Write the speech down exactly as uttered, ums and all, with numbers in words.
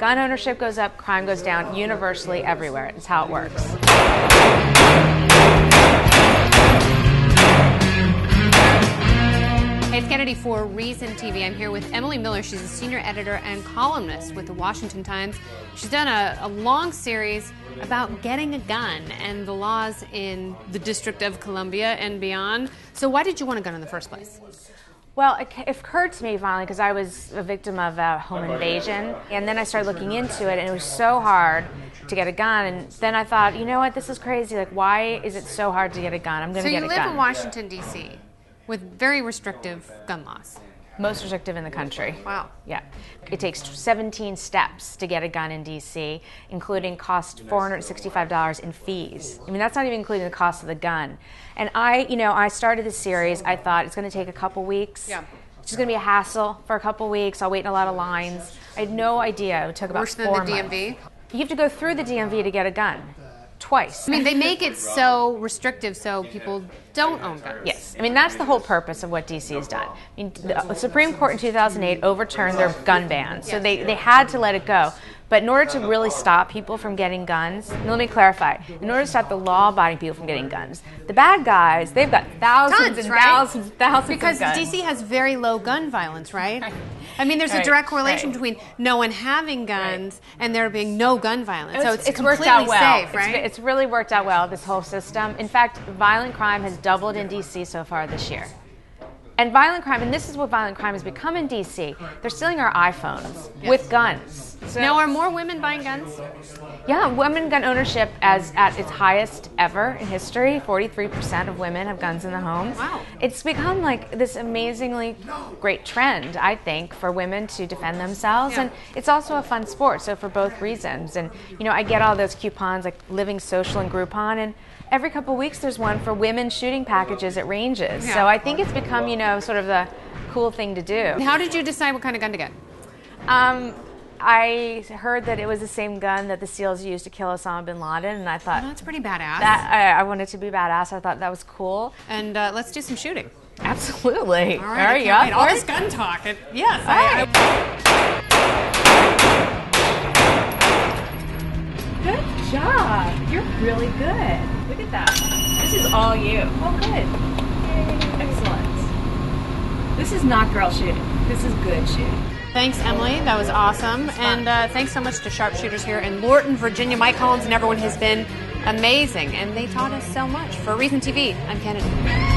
gun ownership goes up, crime goes down universally everywhere. It's how it works. Hey, it's Kennedy for Reason T V. I'm here with Emily Miller. She's a senior editor and columnist with the Washington Times. She's done a, a long series about getting a gun and the laws in the District of Columbia and beyond. So why did you want a gun in the first place? Well, it, it occurred to me finally because I was a victim of a home invasion, and then I started looking into it, and it was so hard to get a gun. And then I thought, you know what, this is crazy. Like, why is it so hard to get a gun? I'm going to get a gun. So you live in Washington, D C with very restrictive gun laws. Most restrictive in the country. Wow. Yeah. It takes seventeen steps to get a gun in D C, including cost four hundred sixty-five dollars in fees. I mean, that's not even including the cost of the gun. And I, you know, I started this series. I thought it's going to take a couple weeks. Yeah. It's just going to be a hassle for a couple weeks. I'll wait in a lot of lines. I had no idea. It took about Worse four than the D M V? months. You have to go through the D M V to get a gun. Twice. I mean, they make it so restrictive so people don't own guns. Yes. I mean, that's the whole purpose of what D C has done. I mean, the Supreme Court in two thousand eight overturned their gun ban, so they, they had to let it go. But in order to really stop people from getting guns, and let me clarify, in order to stop the law-abiding people from getting guns, the bad guys, they've got thousands Tons, and right? thousands and thousands because of guns. D C has very low gun violence, right? Right. I mean, there's Right, a direct correlation right. between no one having guns Right. and there being no gun violence. It's, so it's, it's completely worked out well. safe, right? It's, it's really worked out well, this whole system. In fact, violent crime has doubled in D C so far this year. And violent crime, and this is what violent crime has become in D C, they're stealing our iPhones Yes. with guns. So, Now, are more women buying guns? yeah, women gun ownership as at its highest ever in history. forty-three percent of women have guns in the home. Wow. It's become like this amazingly great trend, I think, for women to defend themselves. Yeah. And it's also a fun sport, so for both reasons. And, you know, I get all those coupons like Living Social and Groupon, and every couple of weeks there's one for women shooting packages at ranges. Yeah. So I think it's become, you know, sort of the cool thing to do. How did you decide what kind of gun to get? Um, I heard that it was the same gun that the SEALs used to kill Osama bin Laden, and I thought Well, that's pretty badass. that I, I wanted to be badass. I thought that was cool. and uh, let's do some shooting. Absolutely. All Are right, I you can't up wait. All for this it? gun talk. It, yes. All I, right. I, Good job. You're really good. Look at that. This is all you. Oh, good. Excellent. This is not girl shooting. This is good shooting. Thanks, Emily. That was awesome. And uh, thanks so much to sharpshooters here in Lorton, Virginia. Mike Collins and everyone has been amazing, and they taught us so much. For Reason T V, I'm Kennedy.